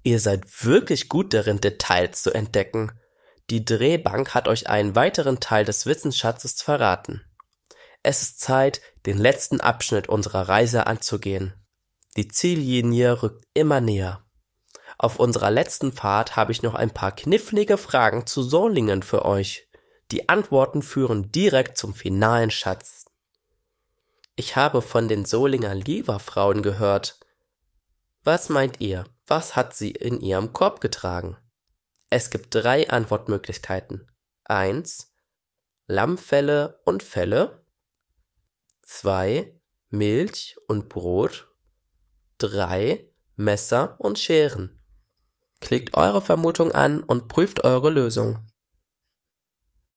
Ihr seid wirklich gut darin, Details zu entdecken. Die Drehbank hat euch einen weiteren Teil des Wissensschatzes verraten. Es ist Zeit, den letzten Abschnitt unserer Reise anzugehen. Die Ziellinie rückt immer näher. Auf unserer letzten Fahrt habe ich noch ein paar knifflige Fragen zu Solingen für euch. Die Antworten führen direkt zum finalen Schatz. Ich habe von den Solinger Lieberfrauen gehört. Was meint ihr? Was hat sie in ihrem Korb getragen? Es gibt 3 Antwortmöglichkeiten. 1. Lammfelle und Felle. 2. Milch und Brot. 3. Messer und Scheren. Klickt eure Vermutung an und prüft eure Lösung.